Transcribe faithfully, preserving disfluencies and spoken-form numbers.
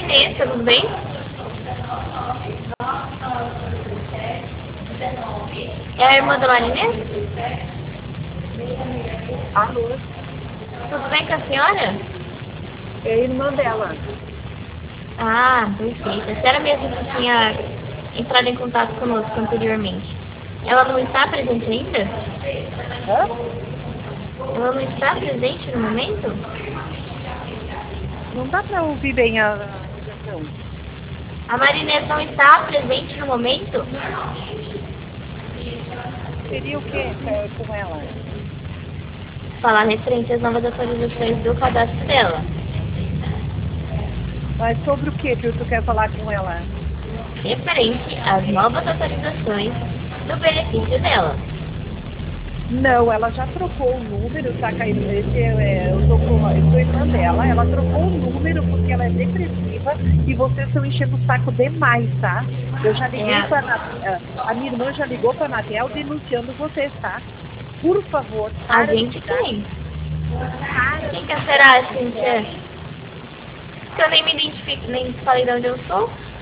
Marinês, tudo bem? É a irmã da Marinês? Alô? Tudo bem com a senhora? É a irmã dela. Ah, perfeito. A senhora mesmo que tinha entrado em contato conosco anteriormente. Ela não está presente ainda? Hã? Ela não está presente no momento? Não dá pra ouvir bem a a ligação. A Marinês não está presente no momento? Seria o quê é, com ela? Falar referente às novas atualizações do cadastro dela. Mas sobre o que que tu quer falar com ela? Referente às novas atualizações do benefício dela. Não, ela já trocou o número, tá caindo esse, é, eu, tô com, eu sou irmã dela, ela trocou o número porque ela é depressiva e vocês estão enchendo o saco demais, tá? Eu já liguei É. para a minha irmã já ligou para a Anatel denunciando vocês, tá? Por favor, A para de gente ligar. quem? Para Quem de que ligar. será, Cíntia? Que eu nem me identifico, nem falei de onde eu sou.